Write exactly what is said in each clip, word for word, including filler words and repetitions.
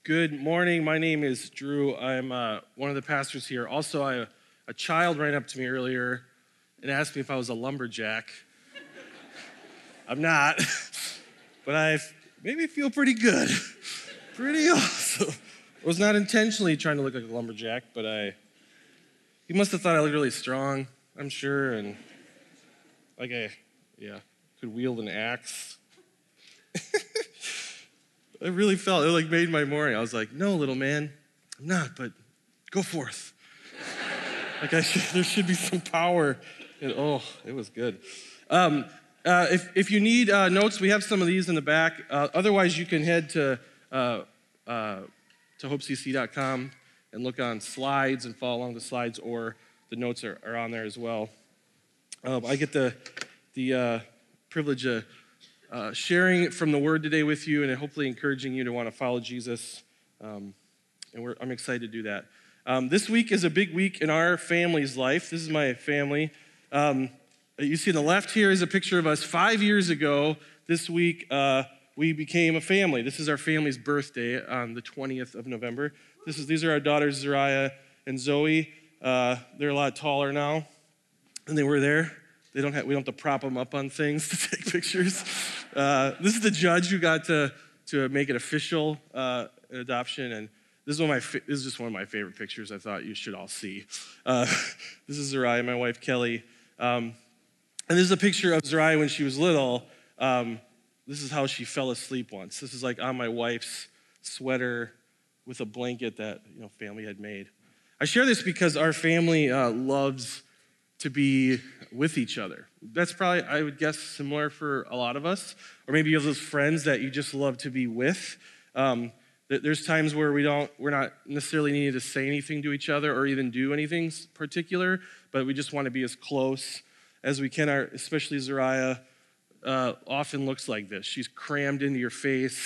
Good morning. My name is Drew. I'm uh, one of the pastors here. Also, I, a child ran up to me earlier and asked me if I was a lumberjack. I'm not, but I maybe feel pretty good. Pretty awesome. I was not intentionally trying to look like a lumberjack, but I, he must have thought I looked really strong, I'm sure, and like I, yeah, could wield an axe. I really felt, it like made my morning. I was like, no, little man, I'm not, but go forth. like I should, there should be some power. And, oh, it was good. Um, uh, if, if you need uh, notes, we have some of these in the back. Uh, otherwise, you can head to uh, uh, to hope c c dot com and look on slides and follow along the slides, or the notes are, are on there as well. Uh, I get the, the uh, privilege of Uh, sharing from the Word today with you, and hopefully encouraging you to want to follow Jesus. Um, and we're, I'm excited to do that. Um, this week is a big week in our family's life. This is my family. Um, you see on the left here is a picture of us five years ago. This week, uh, we became a family. This is our family's birthday on the twentieth of November. This is These are our daughters, Zariah and Zoe. Uh, they're a lot taller now than they were there. They don't have, we don't have to prop them up on things to take pictures. Uh, this is the judge who got to, to make it official, uh, adoption, and this is one of my fa- this is just one of my favorite pictures. I thought you should all see. Uh, this is Zariah, my wife Kelly, um, and this is a picture of Zariah when she was little. Um, this is how she fell asleep once. This is like on my wife's sweater with a blanket that you know family had made. I share this because our family uh, loves to be with each other. That's probably, I would guess, similar for a lot of us. Or maybe you have those friends that you just love to be with. Um, there's times where we don't, we're not necessarily needing to say anything to each other or even do anything particular, but we just want to be as close as we can. Our, especially Zariah uh, often looks like this. She's crammed into your face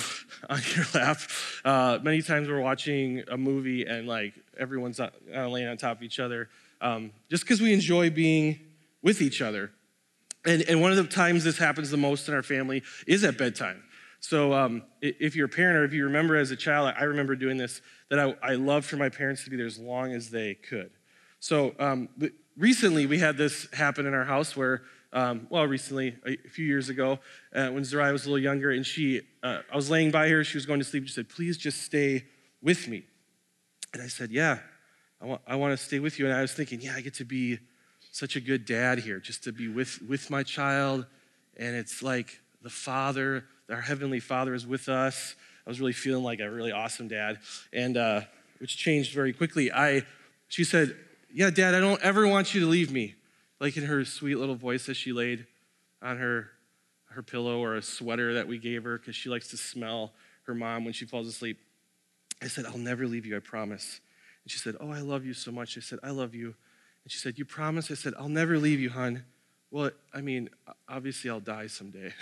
on your lap. Uh, many times we're watching a movie and like everyone's uh, laying on top of each other. Um, just because we enjoy being with each other. And, and one of the times this happens the most in our family is at bedtime. So um, if you're a parent or if you remember as a child, I remember doing this, that I, I loved for my parents to be there as long as they could. So um, recently we had this happen in our house where, um, well, recently, a few years ago, uh, when Zariah was a little younger, and she, uh, I was laying by her, she was going to sleep, she said, please just stay with me. And I said, yeah. I want, I want to stay with you. And I was thinking, yeah, I get to be such a good dad here, just to be with, with my child. And it's like the Father, our Heavenly Father is with us. I was really feeling like a really awesome dad, and uh, which changed very quickly. I, she said, yeah, Dad, I don't ever want you to leave me. Like in her sweet little voice as she laid on her, her pillow or a sweater that we gave her because she likes to smell her mom when she falls asleep. I said, I'll never leave you, I promise. And she said, oh, I love you so much. I said, I love you. And she said, you promise? I said, I'll never leave you, hon. Well, I mean, obviously I'll die someday.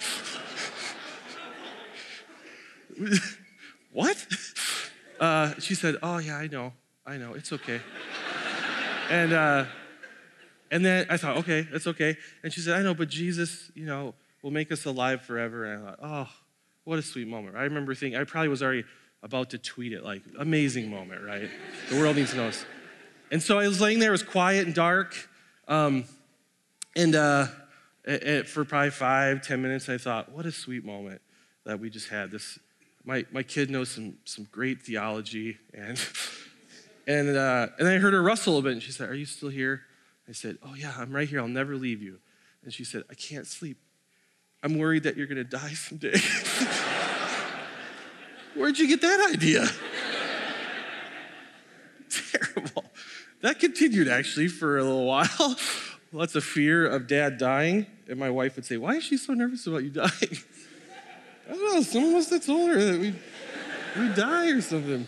What? Uh, she said, oh, yeah, I know. I know. It's okay. and uh, and then I thought, okay, that's okay. And she said, I know, but Jesus, you know, will make us alive forever. And I thought, oh, what a sweet moment. I remember thinking, I probably was already about to tweet it, like, amazing moment, right? The world needs to know this. And so I was laying there, it was quiet and dark, um, and uh, it, it, for probably five, ten minutes, I thought, what a sweet moment that we just had. This, my my kid knows some some great theology, and and uh, and then I heard her rustle a bit, and she said, are you still here? I said, oh yeah, I'm right here, I'll never leave you. And she said, I can't sleep. I'm worried that you're gonna die someday. Where'd you get that idea? Terrible. That continued, actually, for a little while. Lots of fear of Dad dying. And my wife would say, why is she so nervous about you dying? I don't know, someone must have told her that we'd, we'd die or something.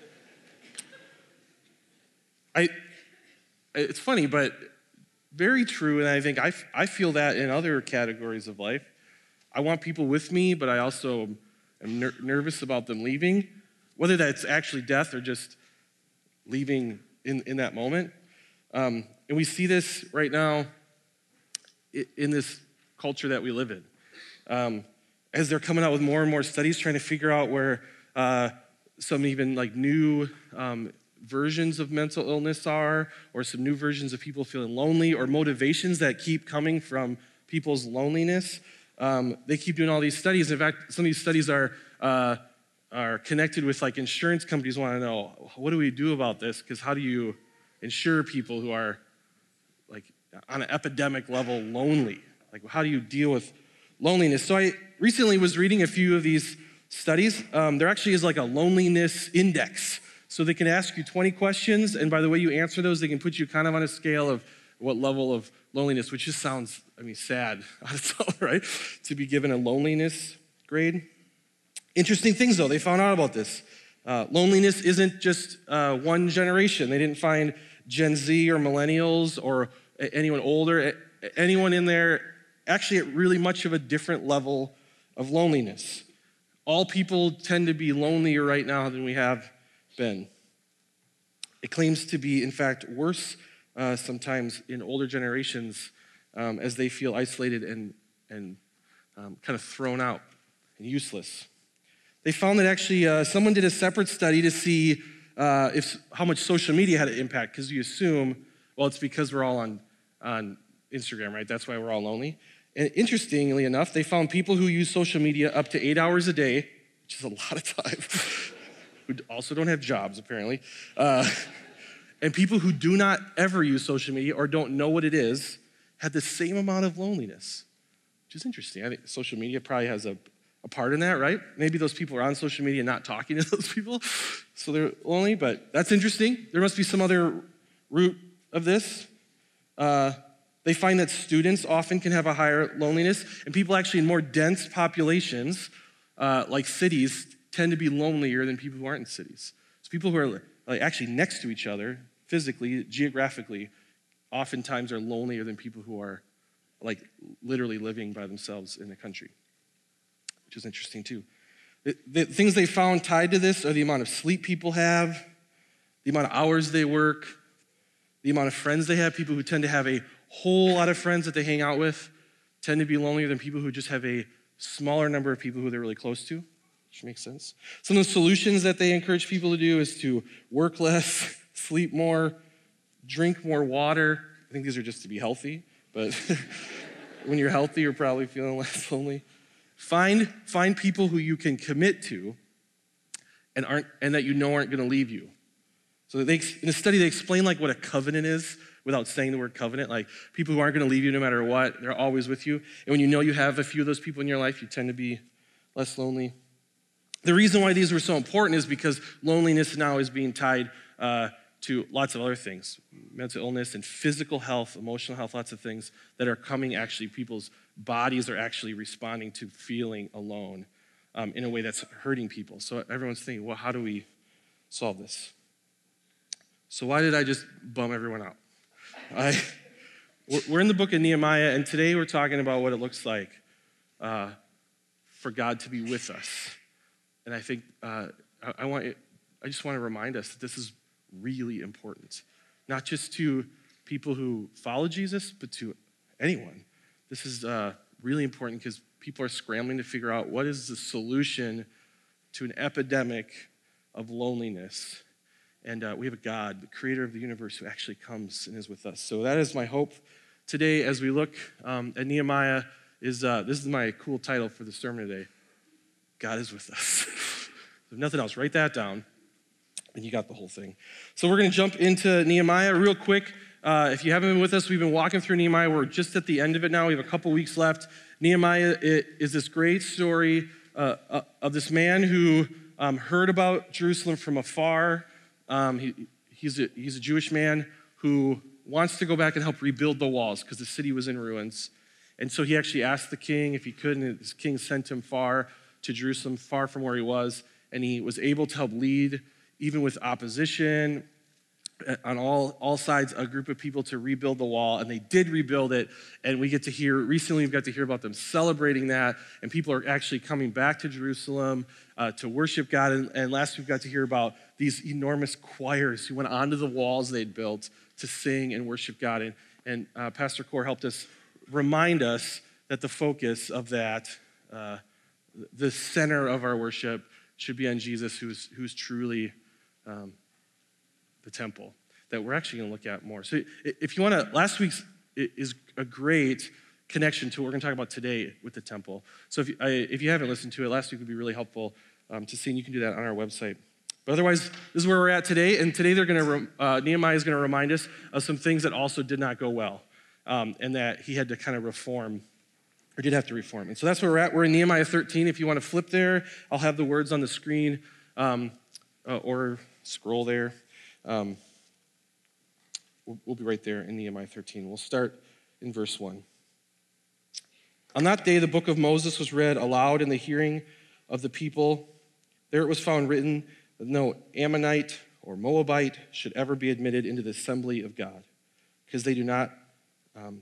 I. It's funny, but very true, and I think I, I feel that in other categories of life. I want people with me, but I also am ner- nervous about them leaving, whether that's actually death or just leaving in, in that moment. Um, and we see this right now in this culture that we live in. Um, as they're coming out with more and more studies trying to figure out where uh, some even like new um, versions of mental illness are, or some new versions of people feeling lonely, or motivations that keep coming from people's loneliness. Um, they keep doing all these studies. In fact, some of these studies are uh, are connected with like insurance companies want to know, what do we do about this? Because how do you insure people who are like on an epidemic level lonely? Like, how do you deal with loneliness? So I recently was reading a few of these studies. Um, there actually is like a loneliness index. So they can ask you twenty questions, and by the way you answer those, they can put you kind of on a scale of what level of loneliness, which just sounds, I mean, sad on its own, right? To be given a loneliness grade. Interesting things, though, they found out about this. Uh, loneliness isn't just uh, one generation. They didn't find Gen Z or millennials or anyone older, anyone in there actually at really much of a different level of loneliness. All people tend to be lonelier right now than we have been. It claims to be, in fact, worse uh, sometimes in older generations um, as they feel isolated and, and um, kind of thrown out and useless. They found that actually uh, someone did a separate study to see uh, if how much social media had an impact, because you assume, well, it's because we're all on, on Instagram, right? That's why we're all lonely. And interestingly enough, they found people who use social media up to eight hours a day, which is a lot of time, who also don't have jobs, apparently, uh, and people who do not ever use social media or don't know what it is had the same amount of loneliness, which is interesting. I think social media probably has a, a part in that, right? Maybe those people are on social media not talking to those people, so they're lonely, but that's interesting. There must be some other root of this. Uh, they find that students often can have a higher loneliness, and people actually in more dense populations, uh, like cities, tend to be lonelier than people who aren't in cities. So people who are like actually next to each other, physically, geographically, oftentimes are lonelier than people who are like literally living by themselves in the country, which is interesting too. The, the things they found tied to this are the amount of sleep people have, the amount of hours they work, the amount of friends they have. People who tend to have a whole lot of friends that they hang out with tend to be lonelier than people who just have a smaller number of people who they're really close to, which makes sense. Some of the solutions that they encourage people to do is to work less, sleep more, drink more water. I think these are just to be healthy, but when you're healthy, you're probably feeling less lonely. Find, find people who you can commit to and aren't and that you know aren't gonna leave you. So they, in a study, they explain like what a covenant is without saying the word covenant, like people who aren't gonna leave you no matter what, they're always with you. And when you know you have a few of those people in your life, you tend to be less lonely. The reason why these were so important is because loneliness now is being tied uh, to lots of other things, mental illness and physical health, emotional health, lots of things that are coming actually, people's bodies are actually responding to feeling alone um, in a way that's hurting people. So everyone's thinking, well, how do we solve this? So why did I just bum everyone out? I, we're in the book of Nehemiah, and today we're talking about what it looks like uh, for God to be with us. And I think uh, I, I want, I just want to remind us that this is really important, not just to people who follow Jesus, but to anyone. This is uh, really important because people are scrambling to figure out what is the solution to an epidemic of loneliness. And uh, we have a God, the creator of the universe, who actually comes and is with us. So that is my hope today as we look um, at Nehemiah. Is uh, this is my cool title for the sermon today. God is with us. If nothing else, write that down, and you got the whole thing. So we're going to jump into Nehemiah real quick. Uh, if you haven't been with us, we've been walking through Nehemiah. We're just at the end of it now. We have a couple weeks left. Nehemiah it is this great story uh, uh, of this man who um, heard about Jerusalem from afar. Um, he, he's, a, he's a Jewish man who wants to go back and help rebuild the walls because the city was in ruins. And so he actually asked the king if he could, and his king sent him far to Jerusalem, far from where he was, and he was able to help lead, even with opposition, on all, all sides, a group of people to rebuild the wall, and they did rebuild it, and we get to hear, recently we've got to hear about them celebrating that, and people are actually coming back to Jerusalem uh, to worship God, and, and last we've got to hear about these enormous choirs who went onto the walls they'd built to sing and worship God, and, and uh, Pastor Core helped us remind us that the focus of that, uh, the center of our worship, should be on Jesus, who's, who's truly um, the temple, that we're actually going to look at more. So if you want to, last week's is a great connection to what we're going to talk about today with the temple. So if you, I, if you haven't listened to it, last week would be really helpful um, to see, and you can do that on our website. But otherwise, this is where we're at today, and today they're going to, uh, Nehemiah is going to remind us of some things that also did not go well, um, and that he had to kind of reform, or did have to reform. And so that's where we're at. We're in Nehemiah thirteen. If you want to flip there, I'll have the words on the screen, um, uh, or scroll there. Um, we'll, we'll be right there in Nehemiah thirteen. We'll start in verse one. On that day, the book of Moses was read aloud in the hearing of the people. There it was found written that no Ammonite or Moabite should ever be admitted into the assembly of God, because they do not, um,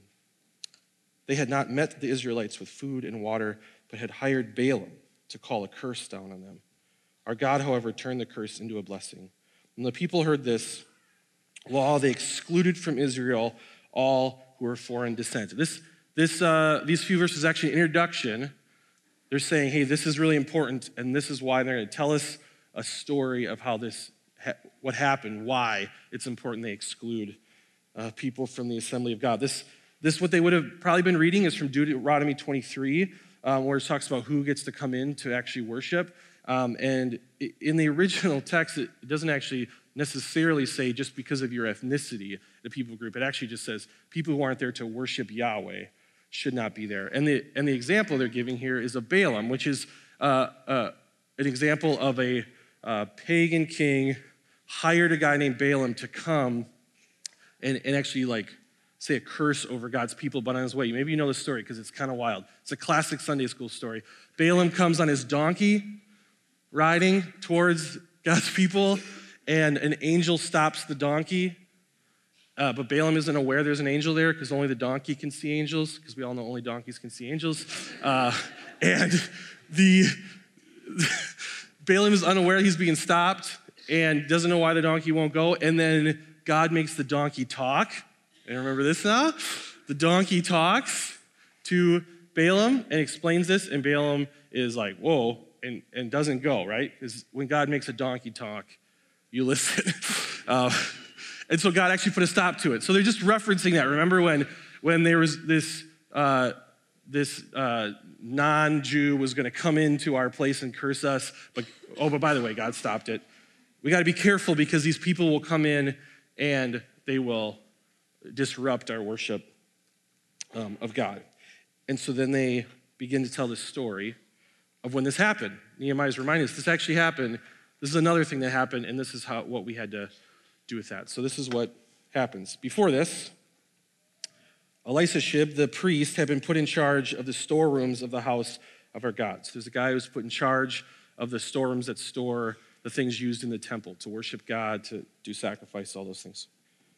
they had not met the Israelites with food and water, but had hired Balaam to call a curse down on them. Our God, however, turned the curse into a blessing. When the people heard this law, they excluded from Israel all who were foreign descent. This, this, uh, these few verses actually an introduction. They're saying, hey, this is really important, and this is why. They're going to tell us a story of how this, ha- what happened, why it's important they exclude uh, people from the assembly of God. This, this, what they would have probably been reading is from Deuteronomy twenty-three, um, where it talks about who gets to come in to actually worship. Um, and in the original text, it doesn't actually necessarily say just because of your ethnicity, the people group. It actually just says people who aren't there to worship Yahweh should not be there. And the, and the example they're giving here is of Balaam, which is uh, uh, an example of a uh, pagan king hired a guy named Balaam to come and, and actually like say a curse over God's people, but on his way. Maybe you know the story because it's kind of wild. It's a classic Sunday school story. Balaam comes on his donkey riding towards God's people, and an angel stops the donkey. Uh, but Balaam isn't aware there's an angel there because only the donkey can see angels, because we all know only donkeys can see angels. Uh, and the Balaam is unaware he's being stopped and doesn't know why the donkey won't go. And then God makes the donkey talk. And remember this now? The donkey talks to Balaam and explains this, and Balaam is like, whoa, and, and doesn't go, right? Because when God makes a donkey talk, you listen. uh, And so God actually put a stop to it. So they're just referencing that. Remember when, when there was this, uh, this uh, non-Jew was going to come into our place and curse us, but oh, but by the way, God stopped it. We got to be careful because these people will come in and they will disrupt our worship um, of God. And so then they begin to tell the story of when this happened. Nehemiah is reminding us this actually happened. This is another thing that happened, and this is how what we had to do with that. So this is what happens. Before this, Elisashib, the priest, had been put in charge of the storerooms of the house of our gods. There's a guy who's put in charge of the storerooms that store the things used in the temple to worship God, to do sacrifice, all those things.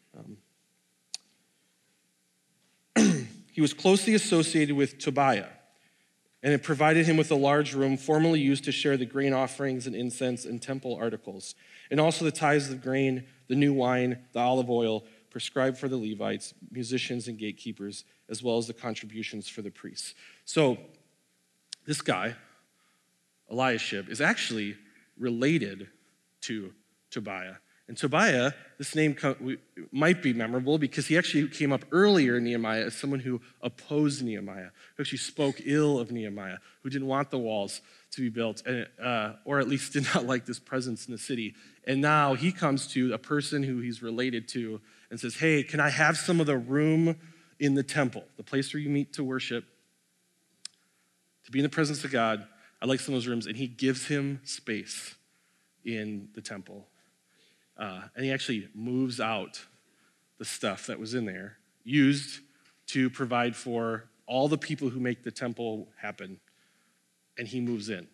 Um, he was closely associated with Tobiah, and it provided him with a large room formerly used to share the grain offerings and incense and temple articles, and also the tithes of grain, the new wine, the olive oil prescribed for the Levites, musicians, and gatekeepers, as well as the contributions for the priests. So this guy, Eliashib, is actually related to Tobiah. And Tobiah, this name might be memorable because he actually came up earlier in Nehemiah as someone who opposed Nehemiah, who actually spoke ill of Nehemiah, who didn't want the walls to be built, and, uh, or at least did not like this presence in the city. And now he comes to a person who he's related to and says, hey, can I have some of the room in the temple, the place where you meet to worship, to be in the presence of God? I'd like some of those rooms. And he gives him space in the temple. Uh, and he actually moves out the stuff that was in there, used to provide for all the people who make the temple happen, and he moves in.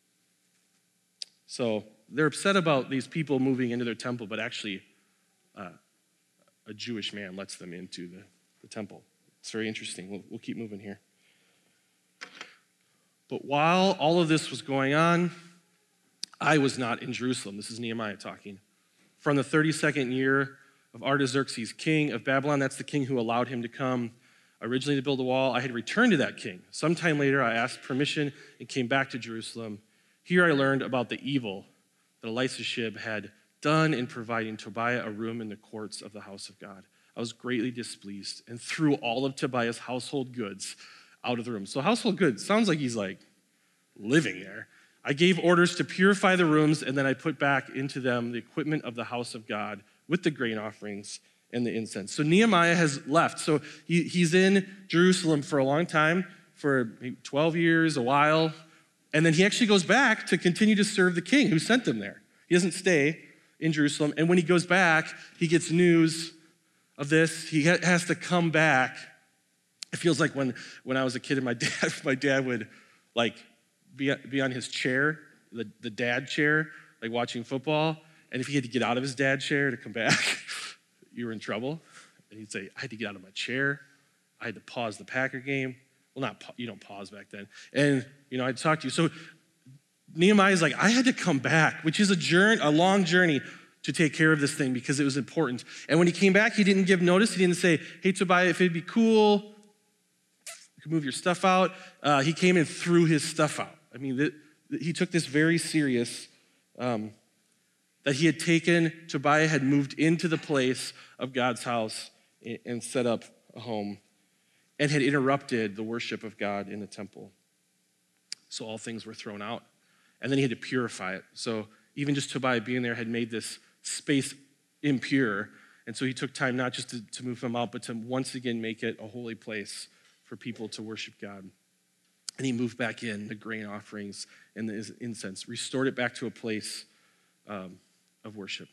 So they're upset about these people moving into their temple, but actually uh, a Jewish man lets them into the, the temple. It's very interesting. We'll, we'll keep moving here. But while all of this was going on, I was not in Jerusalem. This is Nehemiah talking. From the thirty-second year of Artaxerxes, king of Babylon, that's the king who allowed him to come originally to build a wall, I had returned to that king. Sometime later, I asked permission and came back to Jerusalem. Here I learned about the evil that Elisashib had done in providing Tobiah a room in the courts of the house of God. I was greatly displeased and threw all of Tobiah's household goods out of the room. So household goods, sounds like he's like living there. I gave orders to purify the rooms, and then I put back into them the equipment of the house of God with the grain offerings and the incense. So Nehemiah has left. So he, he's in Jerusalem for a long time, for maybe twelve years, a while. And then he actually goes back to continue to serve the king who sent him there. He doesn't stay in Jerusalem. And when he goes back, he gets news of this. He ha- has to come back. It feels like when, when I was a kid and my dad, my dad would like be, be on his chair, the, the dad chair, like watching football. And if he had to get out of his dad chair to come back, you were in trouble. And he'd say, I had to get out of my chair. I had to pause the Packer game. Well, not, you don't pause back then. And, you know, I'd talk to you. So Nehemiah's like, I had to come back, which is a journey, a long journey to take care of this thing because it was important. And when he came back, he didn't give notice. He didn't say, hey, Tobiah, if it'd be cool, you could move your stuff out. Uh, he came and threw his stuff out. I mean, the, the, he took this very serious, um, that he had taken, Tobiah had moved into the place of God's house and, and set up a home, and had interrupted the worship of God in the temple. So all things were thrown out. And then he had to purify it. So even just Tobiah being there had made this space impure. And so he took time not just to, to move them out, but to once again make it a holy place for people to worship God. And he moved back in the grain offerings and the incense, restored it back to a place um, of worship.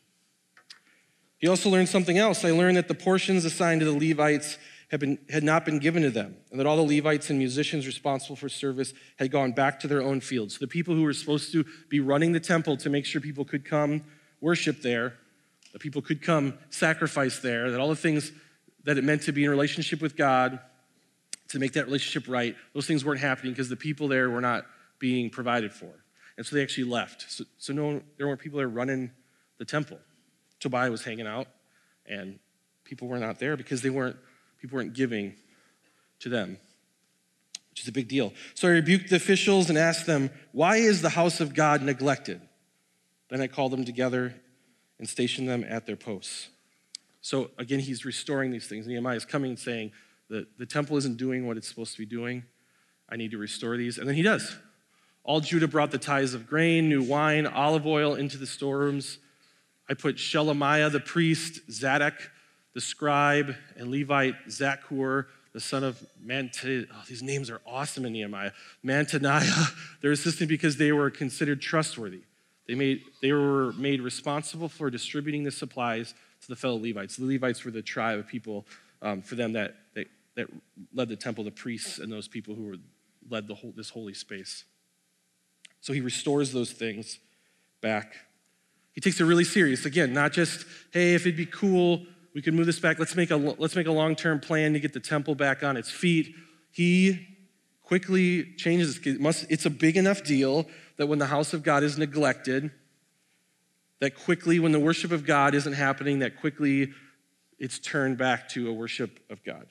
He also learned something else. I learned that the portions assigned to the Levites had, been, had not been given to them, and that all the Levites and musicians responsible for service had gone back to their own fields. So the people who were supposed to be running the temple to make sure people could come worship there, that people could come sacrifice there, that all the things that it meant to be in relationship with God, to make that relationship right, those things weren't happening because the people there were not being provided for. And so they actually left. So, so no, there weren't people there running the temple. Tobiah was hanging out, and people were not there because they weren't People weren't giving to them, which is a big deal. So I rebuked the officials and asked them, why is the house of God neglected? Then I called them together and stationed them at their posts. So again, he's restoring these things. Nehemiah is coming and saying that the temple isn't doing what it's supposed to be doing. I need to restore these. And then he does. All Judah brought the tithes of grain, new wine, olive oil into the storerooms. I put Shelemiah the priest, Zadok the scribe, and Levite Zakur, the son of Mantaniah. Oh, these names are awesome in Nehemiah. Mantaniah, their assistant, because they were considered trustworthy. They made they were made responsible for distributing the supplies to the fellow Levites. The Levites were the tribe of people um, for them that, that that led the temple, the priests and those people who were led the whole, this holy space. So he restores those things back. He takes it really serious. Again, not just, hey, if it'd be cool, we could move this back. Let's make a let's make a long-term plan to get the temple back on its feet. He quickly changes. It must, it's a big enough deal that when the house of God is neglected, that quickly, when the worship of God isn't happening, that quickly it's turned back to a worship of God.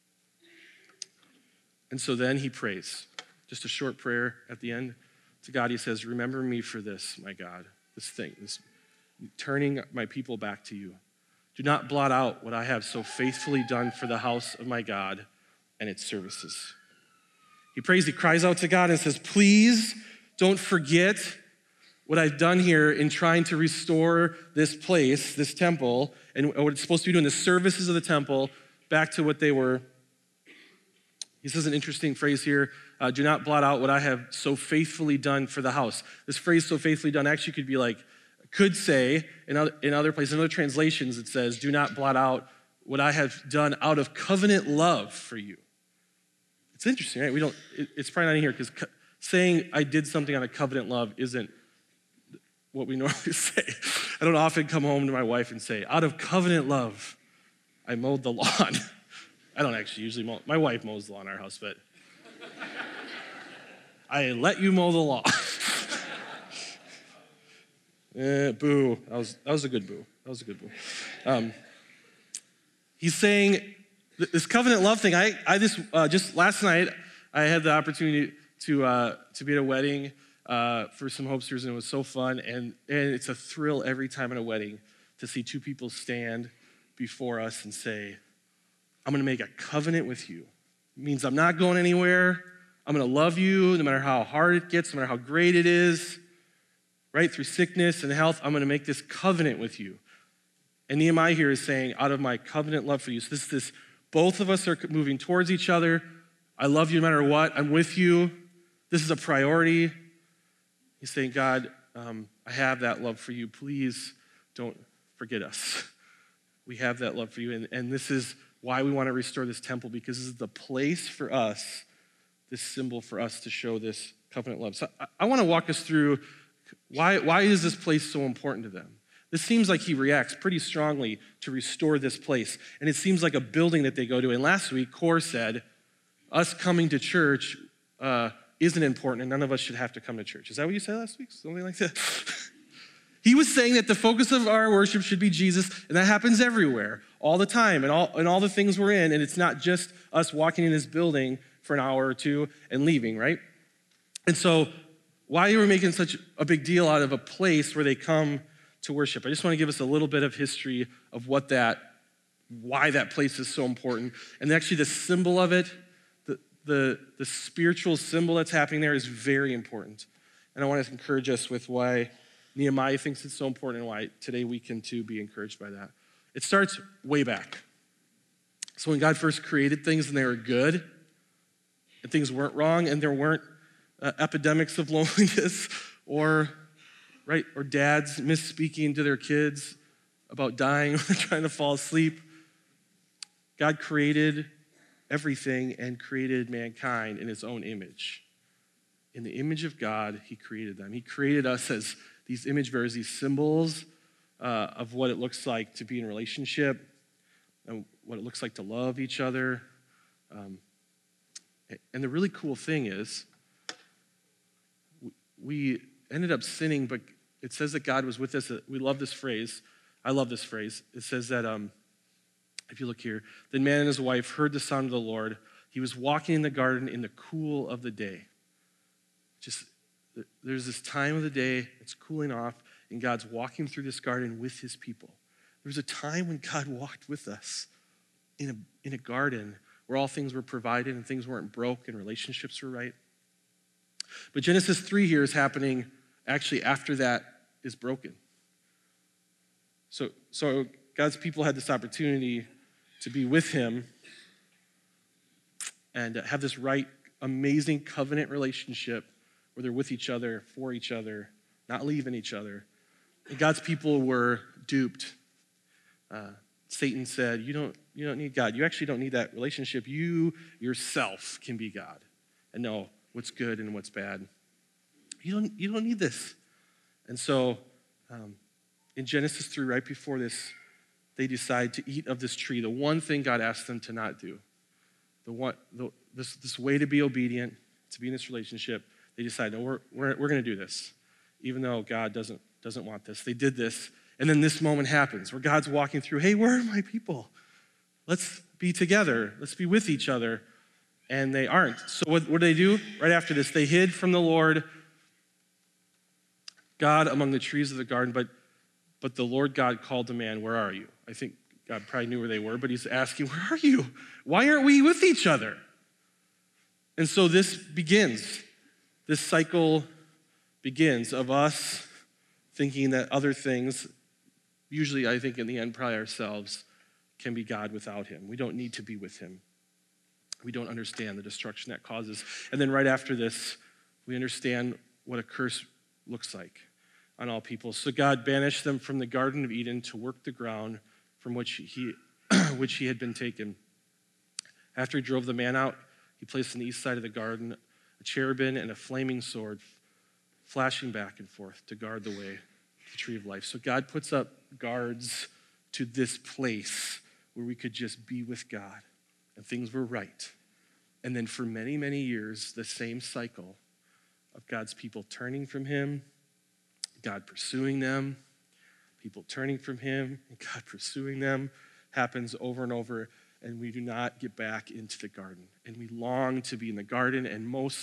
And so then he prays. Just a short prayer at the end. To God, he says, remember me for this, my God, this thing, this turning my people back to you. Do not blot out what I have so faithfully done for the house of my God and its services. He prays, he cries out to God and says, please don't forget what I've done here in trying to restore this place, this temple, and what it's supposed to be doing, the services of the temple, back to what they were. He says an interesting phrase here, uh, do not blot out what I have so faithfully done for the house. This phrase, so faithfully done, actually could be like, could say, in other, in other places, in other translations, it says, do not blot out what I have done out of covenant love for you. It's interesting, right? We don't, it, it's probably not in here because co- saying I did something out of covenant love isn't what we normally say. I don't often come home to my wife and say, out of covenant love, I mowed the lawn. I don't actually usually mow, my wife mows the lawn in our house, but I let you mow the lawn. Eh, boo. That was, that was a good boo. That was a good boo. Um, he's saying this covenant love thing. I, I this, uh, just last night, I had the opportunity to, uh, to be at a wedding uh, for some Hopesters, and it was so fun. And, and it's a thrill every time at a wedding to see two people stand before us and say, I'm going to make a covenant with you. It means I'm not going anywhere. I'm going to love you no matter how hard it gets, no matter how great it is. Right? Through sickness and health, I'm going to make this covenant with you. And Nehemiah here is saying, out of my covenant love for you. So this is this, both of us are moving towards each other. I love you no matter what. I'm with you. This is a priority. He's saying, God, um, I have that love for you. Please don't forget us. We have that love for you. And, and this is why we want to restore this temple, because this is the place for us, this symbol for us to show this covenant love. So I, I want to walk us through why, why is this place so important to them? This seems like he reacts pretty strongly to restore this place. And it seems like a building that they go to. And last week, Core said, us coming to church uh, isn't important and none of us should have to come to church. Is that what you said last week? Something like that? He was saying that the focus of our worship should be Jesus, and that happens everywhere, all the time, and all, and all the things we're in, and it's not just us walking in this building for an hour or two and leaving, right? And so why are we making such a big deal out of a place where they come to worship? I just want to give us a little bit of history of what that, why that place is so important. And actually the symbol of it, the, the, the spiritual symbol that's happening there is very important. And I want to encourage us with why Nehemiah thinks it's so important and why today we can too be encouraged by that. It starts way back. So when God first created things and they were good, and things weren't wrong, and there weren't uh, epidemics of loneliness or right? Or dads misspeaking to their kids about dying when they're trying to fall asleep. God created everything and created mankind in his own image. In the image of God, he created them. He created us as these image bearers, these symbols uh, of what it looks like to be in a relationship and what it looks like to love each other. Um, and the really cool thing is we ended up sinning, but it says that God was with us. We love this phrase. I love this phrase. It says that, um, if you look here, the man and his wife heard the sound of the Lord. He was walking in the garden in the cool of the day. Just, there's this time of the day, it's cooling off, and God's walking through this garden with his people. There was a time when God walked with us in a, in a garden where all things were provided and things weren't broke and relationships were right. But Genesis three here is happening actually after that is broken. So, so God's people had this opportunity to be with him and have this right, amazing covenant relationship where they're with each other, for each other, not leaving each other. And God's people were duped. Uh, Satan said, you don't, you don't need God. You actually don't need that relationship. You yourself can be God and know what's good and what's bad. You don't, you don't need this. And so um, in Genesis three, right before this, they decide to eat of this tree, the one thing God asked them to not do. The one, the, this, this way to be obedient, to be in this relationship, they decide, no, we're, we're, we're going to do this, even though God doesn't, doesn't want this. They did this, and then this moment happens where God's walking through, hey, where are my people? Let's be together. Let's be with each other. And they aren't. So what, what do they do? Right after this, they hid from the Lord God among the trees of the garden, but, but the Lord God called the man, where are you? I think God probably knew where they were, but he's asking, where are you? Why aren't we with each other? And so this begins. This cycle begins of us thinking that other things, usually I think in the end probably ourselves, can be God without him. We don't need to be with him. We don't understand the destruction that causes. And then right after this, we understand what a curse looks like on all people. So God banished them from the Garden of Eden to work the ground from which he, which he had been taken. After he drove the man out, he placed on the east side of the garden a cherubim and a flaming sword flashing back and forth to guard the way to the tree of life. So God puts up guards to this place where we could just be with God and things were right. And then for many, many years, the same cycle of God's people turning from him, God pursuing them, people turning from him, and God pursuing them happens over and over, and we do not get back into the garden. And we long to be in the garden, and most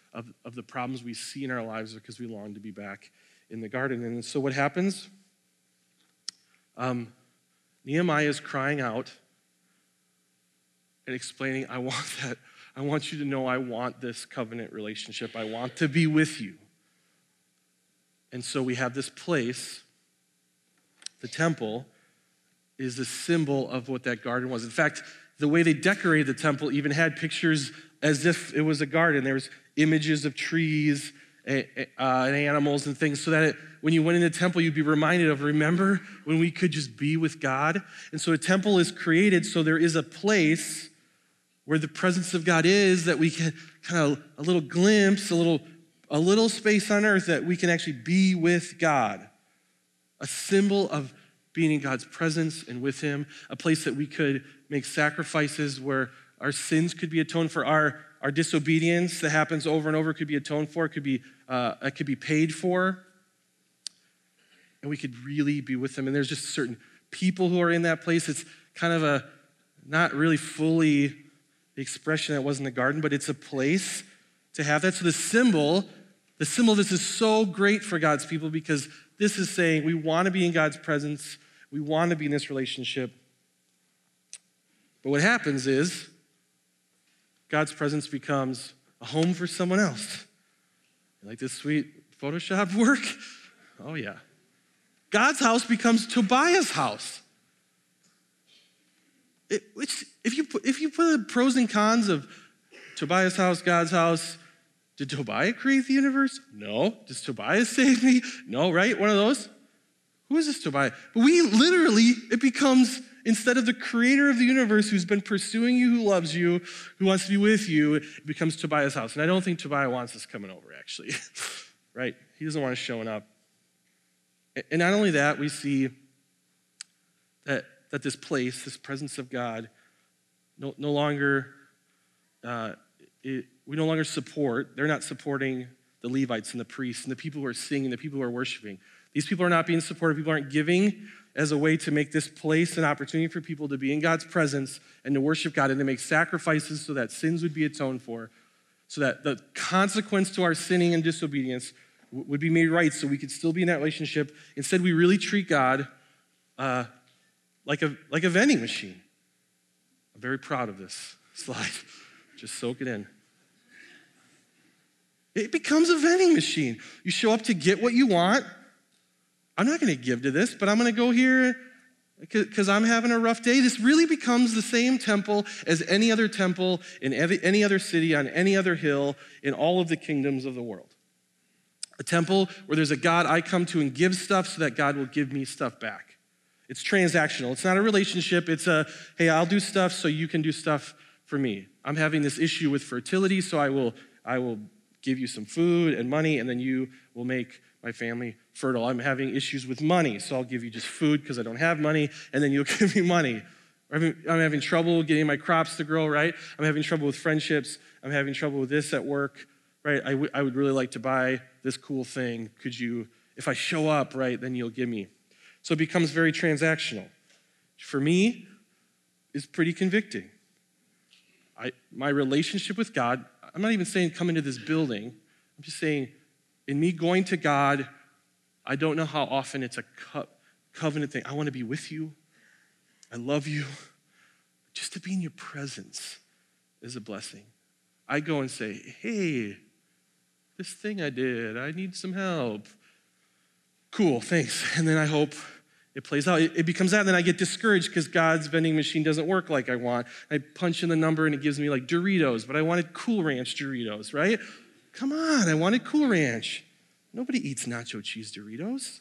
of, of the problems we see in our lives because we long to be back in the garden. And so what happens? Um, Nehemiah is crying out and explaining, I want that. I want you to know I want this covenant relationship. I want to be with you. And so we have this place. The temple is a symbol of what that garden was. In fact, the way they decorated the temple even had pictures as if it was a garden. There was images of trees uh, and animals and things so that it, when you went in the temple, you'd be reminded of, remember when we could just be with God? And so a temple is created so there is a place where the presence of God is, that we can kind of, a little glimpse, a little, a little space on earth that we can actually be with God. A symbol of being in God's presence and with him, a place that we could make sacrifices where our sins could be atoned for, our, our disobedience that happens over and over could be atoned for, it could be, uh, it could be paid for, and we could really be with him. And there's just certain people who are in that place. It's kind of a, not really fully the expression that was in the garden, but it's a place to have that. So the symbol, the symbol of this is so great for God's people because this is saying we want to be in God's presence. We want to be in this relationship. But what happens is God's presence becomes a home for someone else. You like this sweet Photoshop work? Oh, yeah. God's house becomes Tobiah's house. It, which, if you put, if you put the pros and cons of Tobiah's house, God's house, did Tobiah create the universe? No. Does Tobiah save me? No, right? One of those. Who is this Tobiah? But we literally, it becomes, instead of the creator of the universe who's been pursuing you, who loves you, who wants to be with you, it becomes Tobiah's house. And I don't think Tobiah wants us coming over, actually. Right? He doesn't want us showing up. And not only that, we see that, that this place, this presence of God, no, no longer, uh, it, we no longer support, they're not supporting the Levites and the priests and the people who are singing, the people who are worshiping. These people are not being supported. People aren't giving as a way to make this place an opportunity for people to be in God's presence and to worship God and to make sacrifices so that sins would be atoned for, so that the consequence to our sinning and disobedience would be made right so we could still be in that relationship. Instead, we really treat God uh, like a like a vending machine. I'm very proud of this slide. Just soak it in. It becomes a vending machine. You show up to get what you want. I'm not going to give to this, but I'm going to go here because I'm having a rough day. This really becomes the same temple as any other temple in any other city, on any other hill, in all of the kingdoms of the world. A temple where there's a God I come to and give stuff so that God will give me stuff back. It's transactional. It's not a relationship. It's a, hey, I'll do stuff so you can do stuff for me. I'm having this issue with fertility, so I will, I will give you some food and money, and then you will make my family fertile. I'm having issues with money, so I'll give you just food because I don't have money, and then you'll give me money. I'm having trouble getting my crops to grow, right? I'm having trouble with friendships. I'm having trouble with this at work, right? I, w- I would really like to buy this cool thing. Could you, if I show up, right, then you'll give me. So it becomes very transactional. For me, it's pretty convicting. I, my relationship with God, I'm not even saying come into this building. I'm just saying in me going to God, I don't know how often it's a co- covenant thing. I want to be with you. I love you. Just to be in your presence is a blessing. I go and say, hey, this thing I did, I need some help. Cool, thanks. And then I hope it plays out. It, it becomes that, and then I get discouraged because God's vending machine doesn't work like I want. I punch in the number and it gives me like Doritos, but I wanted Cool Ranch Doritos, right? Come on, I wanted Cool Ranch. Nobody eats nacho cheese Doritos.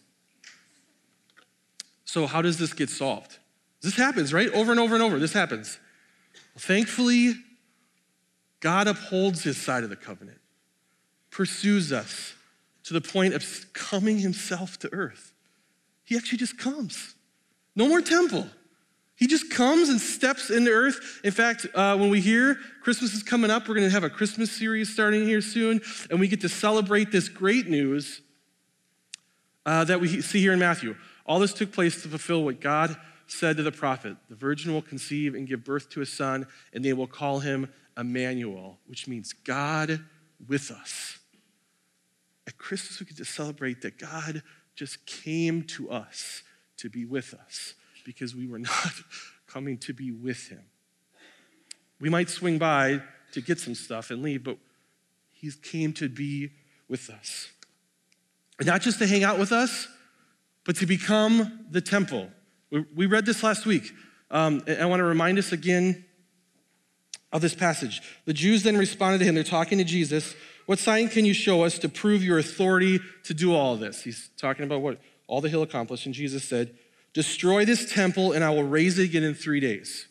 So how does this get solved? This happens, right? Over and over and over, this happens. Well, thankfully, God upholds his side of the covenant, pursues us to the point of coming himself to earth. He actually just comes. No more temple. He just comes and steps into earth. In fact, uh, when we hear Christmas is coming up, we're going to have a Christmas series starting here soon, and we get to celebrate this great news uh, that we see here in Matthew. All this took place to fulfill what God said to the prophet. The virgin will conceive and give birth to a son, and they will call him Emmanuel, which means God with us. At Christmas, we get to celebrate that God just came to us to be with us because we were not coming to be with him. We might swing by to get some stuff and leave, but he came to be with us. And not just to hang out with us, but to become the temple. We, we read this last week. Um, I want to remind us again of this passage. The Jews then responded to him. They're talking to Jesus. What sign can you show us to prove your authority to do all of this? He's talking about what all that he'll accomplish. And Jesus said, destroy this temple and I will raise it again in three days.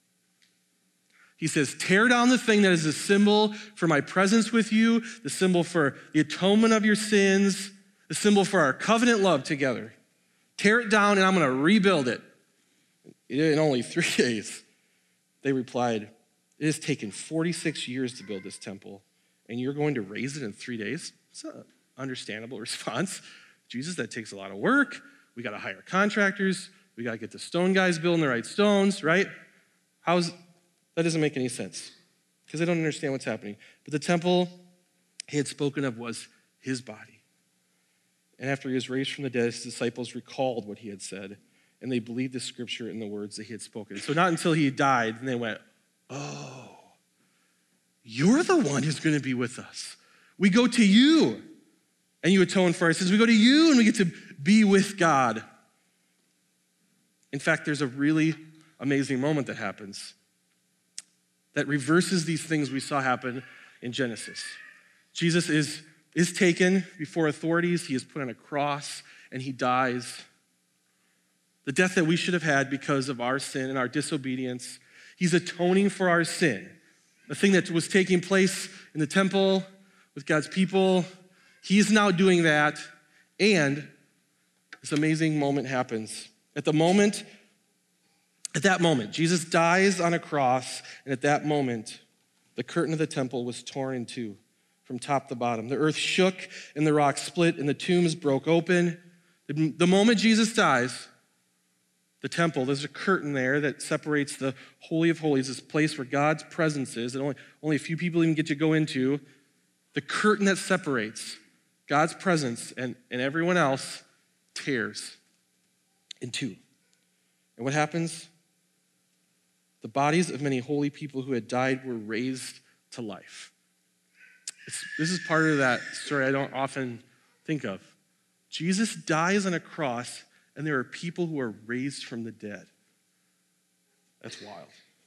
He says, tear down the thing that is a symbol for my presence with you, the symbol for the atonement of your sins, the symbol for our covenant love together. Tear it down and I'm going to rebuild it. In only three days. They replied, it has taken forty-six years to build this temple, and you're going to raise it in three days? It's an understandable response. Jesus, that takes a lot of work. We got to hire contractors. We got to get the stone guys building the right stones, right? How's that doesn't make any sense because they don't understand what's happening. But the temple he had spoken of was his body. And after he was raised from the dead, his disciples recalled what he had said, and they believed the scripture and the words that he had spoken. So not until he died, and they went, oh, you're the one who's going to be with us. We go to you, and you atone for our sins. We go to you, and we get to be with God. In fact, there's a really amazing moment that happens that reverses these things we saw happen in Genesis. Jesus is, is taken before authorities. He is put on a cross, and he dies. The death that we should have had because of our sin and our disobedience. He's atoning for our sin. The thing that was taking place in the temple with God's people, he's now doing that. And this amazing moment happens. At the moment, at that moment, Jesus dies on a cross, and at that moment, the curtain of the temple was torn in two from top to bottom. The earth shook, and the rocks split, and the tombs broke open. The moment Jesus dies, the temple, there's a curtain there that separates the Holy of Holies, this place where God's presence is, and only, only a few people even get to go into. The curtain that separates God's presence and, and everyone else tears in two. And what happens? The bodies of many holy people who had died were raised to life. It's, this is part of that story I don't often think of. Jesus dies on a cross, and there are people who are raised from the dead. That's wild.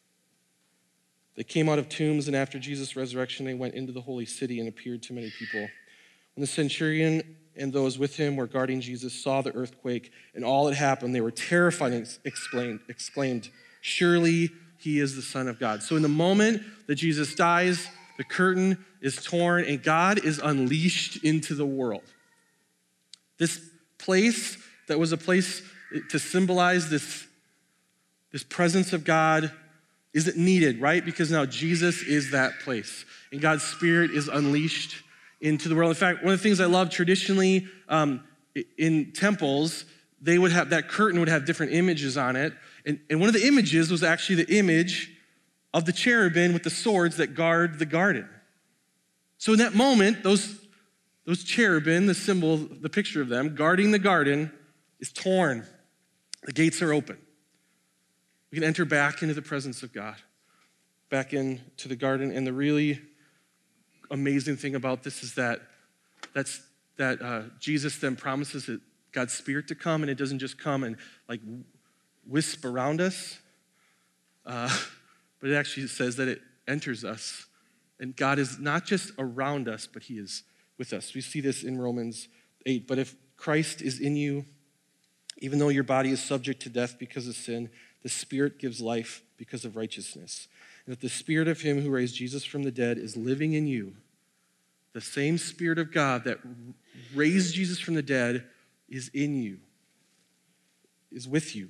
They came out of tombs, and after Jesus' resurrection, they went into the holy city and appeared to many people. When the centurion and those with him were guarding Jesus saw the earthquake and all that happened, they were terrified and exclaimed, exclaimed, surely he is the Son of God. So in the moment that Jesus dies, the curtain is torn and God is unleashed into the world. This place that was a place to symbolize this, this presence of God isn't needed, right? Because now Jesus is that place and God's Spirit is unleashed into the world. In fact, one of the things I love traditionally um, in temples, they would have, that curtain would have different images on it. And, and one of the images was actually the image of the cherubim with the swords that guard the garden. So in that moment, those, those cherubim, the symbol, the picture of them guarding the garden is torn. The gates are open. We can enter back into the presence of God, back into the garden. And the really amazing thing about this is that that's, that uh, Jesus then promises that God's Spirit to come, and it doesn't just come and like wisp around us, uh, but it actually says that it enters us. And God is not just around us, but he is with us. We see this in Romans eight. But if Christ is in you, even though your body is subject to death because of sin, the Spirit gives life because of righteousness. And if the Spirit of him who raised Jesus from the dead is living in you, the same Spirit of God that raised Jesus from the dead is in you, is with you.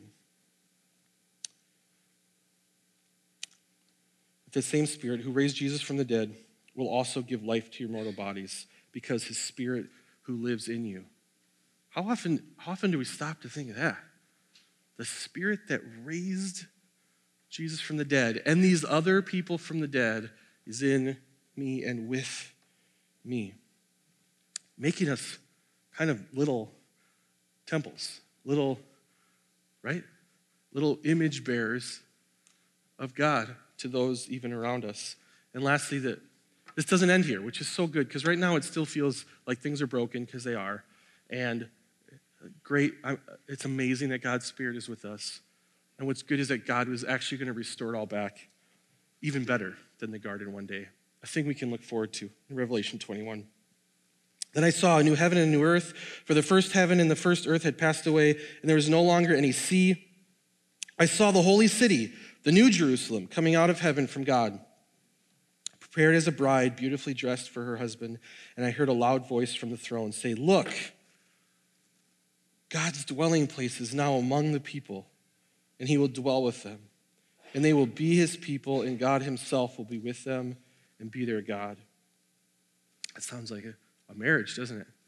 The same Spirit who raised Jesus from the dead will also give life to your mortal bodies because his Spirit who lives in you. How often, how often do we stop to think of that? The Spirit that raised Jesus from the dead and these other people from the dead is in me and with me, making us kind of little temples, little, right? Little image bearers of God to those even around us. And lastly, that this doesn't end here, which is so good, because right now it still feels like things are broken, because they are. And great, it's amazing that God's Spirit is with us. And what's good is that God was actually going to restore it all back, even better than the garden one day. A thing we can look forward to in Revelation twenty-one. Then I saw a new heaven and a new earth, for the first heaven and the first earth had passed away, and there was no longer any sea. I saw the holy city, the new Jerusalem, coming out of heaven from God, prepared as a bride, beautifully dressed for her husband. And I heard a loud voice from the throne say, "Look, God's dwelling place is now among the people, and he will dwell with them. And they will be his people, and God himself will be with them and be their God." That sounds like a, a marriage, doesn't it?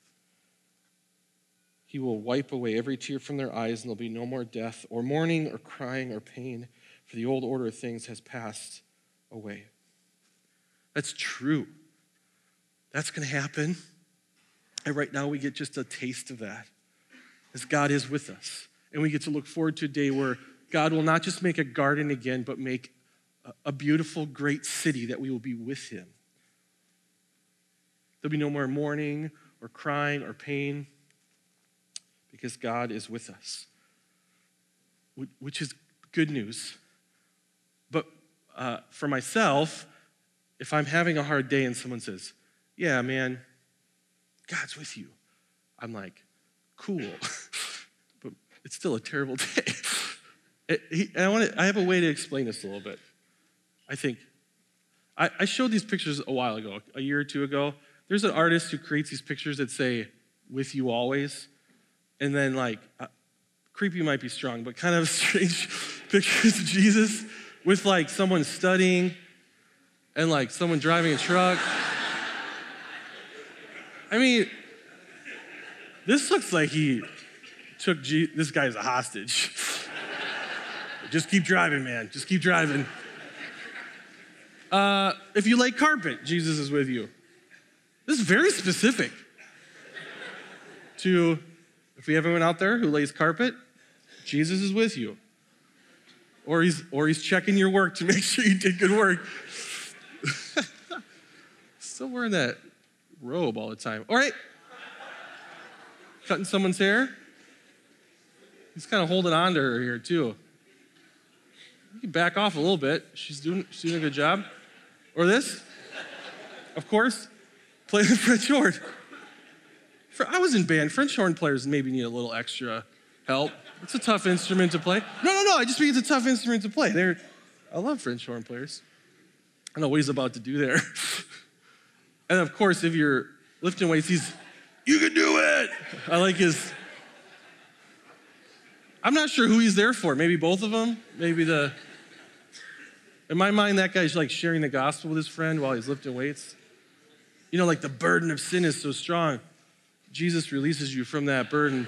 He will wipe away every tear from their eyes, and there'll be no more death or mourning or crying or pain, for the old order of things has passed away. That's true. That's going to happen. And right now we get just a taste of that, as God is with us. And we get to look forward to a day where God will not just make a garden again, but make a beautiful, great city that we will be with him. There'll be no more mourning or crying or pain, because God is with us, which is good news. But uh, for myself, if I'm having a hard day and someone says, "Yeah, man, God's with you," I'm like, cool. But it's still a terrible day. It, he, I, want to, I have a way to explain this a little bit. I think, I, I showed these pictures a while ago, a year or two ago. There's an artist who creates these pictures that say, "With you always." And then like, uh, creepy might be strong, but kind of strange pictures of Jesus with like someone studying and like someone driving a truck. I mean, this looks like he took G- this guy as a hostage. Just keep driving, man. Just keep driving. Uh, if you lay carpet, Jesus is with you. This is very specific to, if we have anyone out there who lays carpet, Jesus is with you. Or he's, or he's checking your work to make sure you did good work. Still wearing that robe all the time. All right. Cutting someone's hair. He's kind of holding on to her here too. You can back off a little bit. She's doing, she's doing a good job. Or this, of course, play the French horn. For, I was in band. French horn players maybe need a little extra help. It's a tough instrument to play. No, no, no, I just mean it's a tough instrument to play. They're, I love French horn players. I know what he's about to do there. And of course, if you're lifting weights, he's, "You can do it." I like his, I'm not sure who he's there for. Maybe both of them. Maybe the, in my mind, that guy's like sharing the gospel with his friend while he's lifting weights. You know, like the burden of sin is so strong. Jesus releases you from that burden.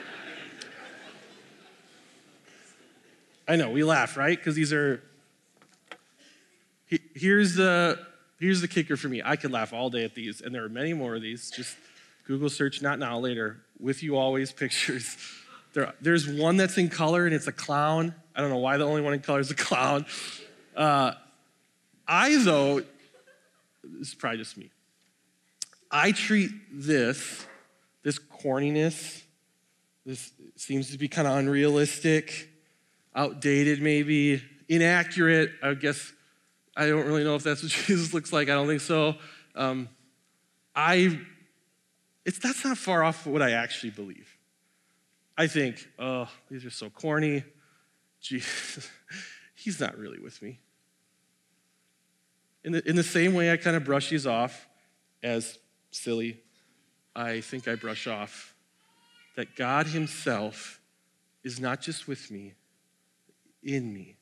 I know, we laugh, right? Because these are, he, here's the, here's the kicker for me. I could laugh all day at these, and there are many more of these. Just Google search, not now, later, "With you always" pictures. There, there's one that's in color, and it's a clown. I don't know why the only one in color is a clown. Uh, I, though, this is probably just me. I treat this, this corniness, this seems to be kind of unrealistic, outdated maybe, inaccurate. I guess I don't really know if that's what Jesus looks like. I don't think so. Um, I, it's that's not far off what I actually believe. I think, oh, these are so corny. Jesus, he's not really with me. In the, in the same way I kind of brush these off as silly, I think I brush off that God himself is not just with me, in me,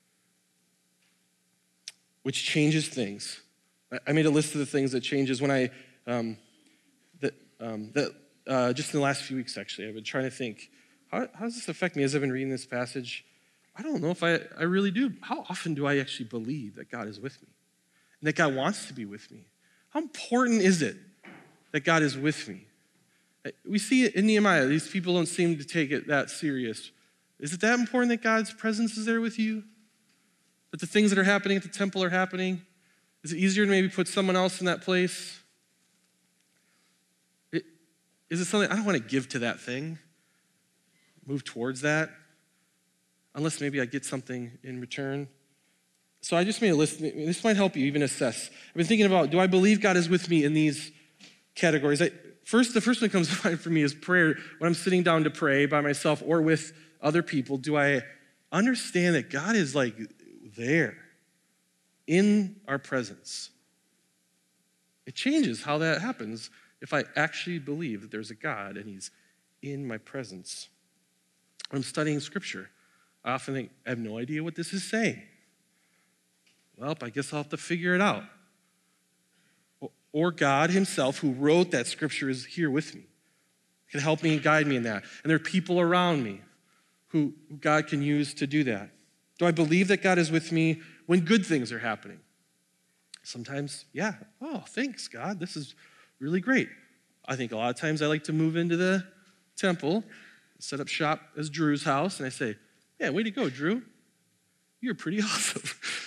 which changes things. I made a list of the things that changes when I, um, that, um, that uh, just in the last few weeks, actually, I've been trying to think, how, how does this affect me as I've been reading this passage? I don't know if I, I really do. How often do I actually believe that God is with me and that God wants to be with me? How important is it that God is with me. We see it in Nehemiah. These people don't seem to take it that serious. Is it that important that God's presence is there with you? That the things that are happening at the temple are happening? Is it easier to maybe put someone else in that place? It, is it something, I don't want to give to that thing, move towards that, unless maybe I get something in return. So I just made a list. This might help you even assess. I've been thinking about, do I believe God is with me in these categories? I, first, the first one that comes to mind for me is prayer. When I'm sitting down to pray by myself or with other people, do I understand that God is like there in our presence? It changes how that happens if I actually believe that there's a God and he's in my presence. When I'm studying scripture, I often think, I have no idea what this is saying. Well, I guess I'll have to figure it out. Or God himself, who wrote that scripture, is here with me. He can help me and guide me in that. And there are people around me who God can use to do that. Do I believe that God is with me when good things are happening? Sometimes, yeah. Oh, thanks, God. This is really great. I think a lot of times I like to move into the temple, set up shop as Drew's house, and I say, yeah, way to go, Drew. You're pretty awesome.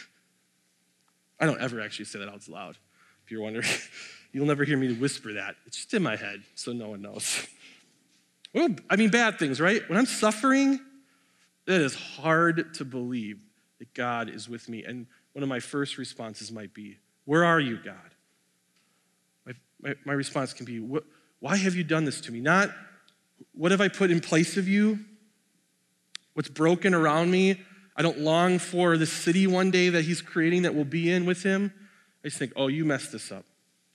I don't ever actually say that out loud, if you're wondering. You'll never hear me whisper that. It's just in my head, so no one knows. Well, I mean, bad things, right? When I'm suffering, it is hard to believe that God is with me. And one of my first responses might be, where are you, God? My, my, my response can be, why have you done this to me? Not, what have I put in place of you? What's broken around me? I don't long for the city one day that he's creating that we'll be in with him. I just think, oh, you messed this up.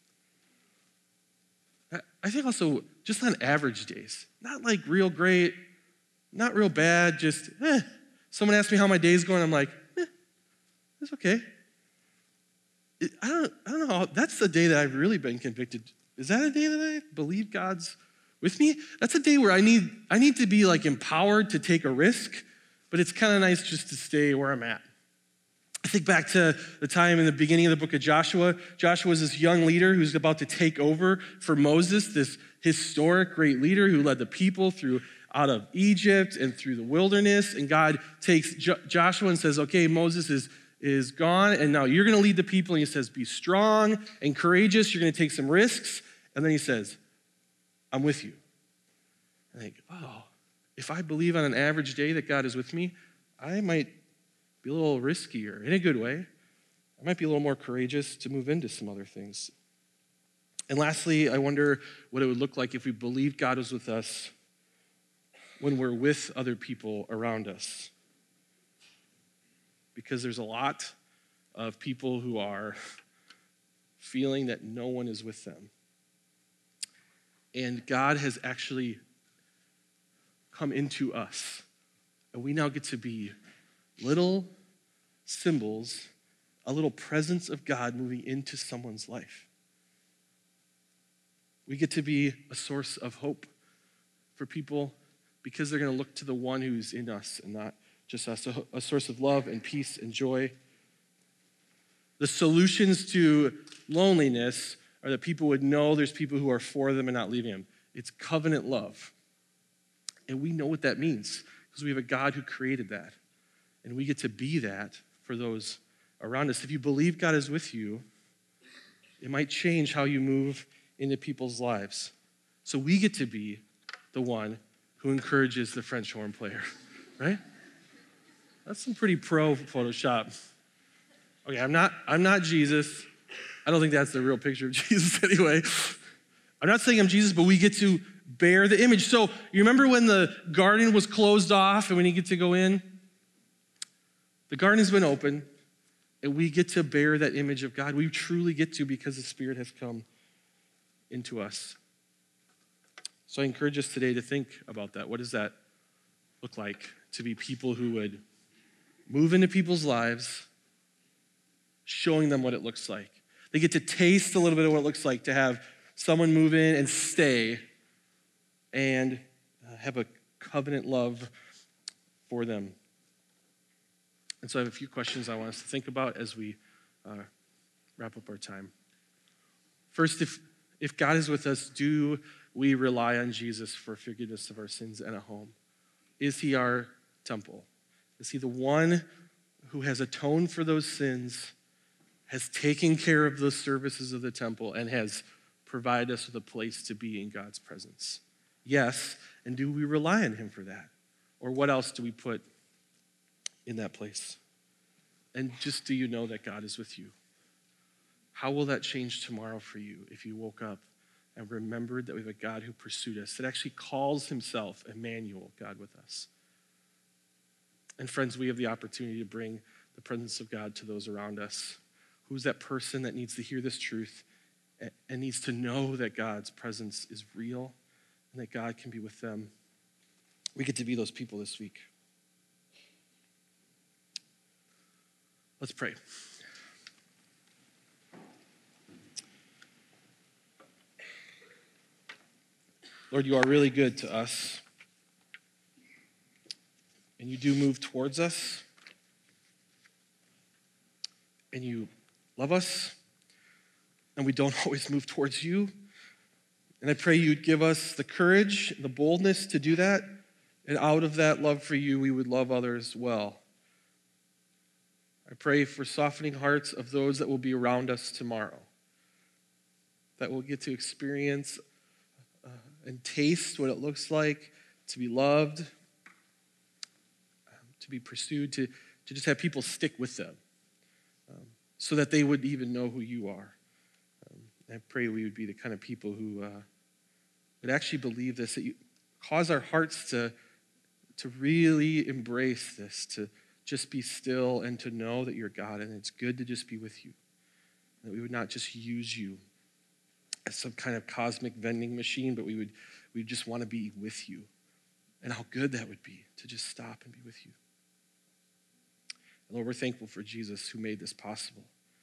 I think also, just on average days, not like real great, not real bad, just, eh. Someone asks me how my day's going, I'm like, eh, it's okay. It, I don't, I don't know, that's the day that I've really been convicted. Is that a day that I believe God's with me? That's a day where I need, I need to be like empowered to take a risk, but it's kind of nice just to stay where I'm at. I think back to the time in the beginning of the book of Joshua. Joshua is this young leader who's about to take over for Moses, this historic great leader who led the people through out of Egypt and through the wilderness. And God takes jo- Joshua and says, okay, Moses is, is gone, and now you're going to lead the people. And he says, be strong and courageous. You're going to take some risks. And then he says, I'm with you. I think, oh, if I believe on an average day that God is with me, I might be a little riskier in a good way. I might be a little more courageous to move into some other things. And lastly, I wonder what it would look like if we believed God was with us when we're with other people around us. Because there's a lot of people who are feeling that no one is with them. And God has actually come into us. And we now get to be little symbols, a little presence of God moving into someone's life. We get to be a source of hope for people because they're going to look to the one who's in us and not just us, a, a source of love and peace and joy. The solutions to loneliness are that people would know there's people who are for them and not leaving them. It's covenant love. And we know what that means because we have a God who created that. And we get to be that for those around us. If you believe God is with you, it might change how you move into people's lives. So we get to be the one who encourages the French horn player, right? That's some pretty pro Photoshop. Okay, I'm not, I'm not Jesus. I don't think that's the real picture of Jesus anyway. I'm not saying I'm Jesus, but we get to bear the image. So you remember when the garden was closed off and when you get to go in? The garden has been open, and we get to bear that image of God. We truly get to because the Spirit has come into us. So I encourage us today to think about that. What does that look like to be people who would move into people's lives, showing them what it looks like? They get to taste a little bit of what it looks like to have someone move in and stay and have a covenant love for them. And so I have a few questions I want us to think about as we uh, wrap up our time. First, if If God is with us, do we rely on Jesus for forgiveness of our sins and a home? Is he our temple? Is he the one who has atoned for those sins, has taken care of those services of the temple, and has provided us with a place to be in God's presence? Yes, and do we rely on him for that? Or what else do we put in that place? And just do you know that God is with you? How will that change tomorrow for you if you woke up and remembered that we have a God who pursued us, that actually calls himself Emmanuel, God with us? And friends, we have the opportunity to bring the presence of God to those around us. Who's that person that needs to hear this truth and needs to know that God's presence is real and that God can be with them? We get to be those people this week. Let's pray. Lord, you are really good to us, and you do move towards us, and you love us, and we don't always move towards you. And I pray you'd give us the courage and the boldness to do that, and out of that love for you, we would love others well. I pray for softening hearts of those that will be around us tomorrow, that will get to experience uh, and taste what it looks like to be loved, um, to be pursued, to, to just have people stick with them, um, so that they would even know who you are. Um, I pray we would be the kind of people who uh, would actually believe this, that you cause our hearts to, to really embrace this, to just be still and to know that you're God, and it's good to just be with you. That we would not just use you as some kind of cosmic vending machine, but we would we just want to be with you. And how good that would be to just stop and be with you. And Lord, we're thankful for Jesus who made this possible,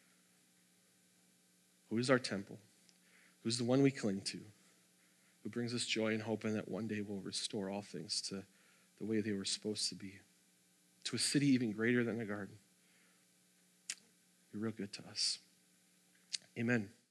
who is our temple, who's the one we cling to, who brings us joy and hope, and that one day will restore all things to the way they were supposed to be, to a city even greater than the garden. You're real good to us. Amen.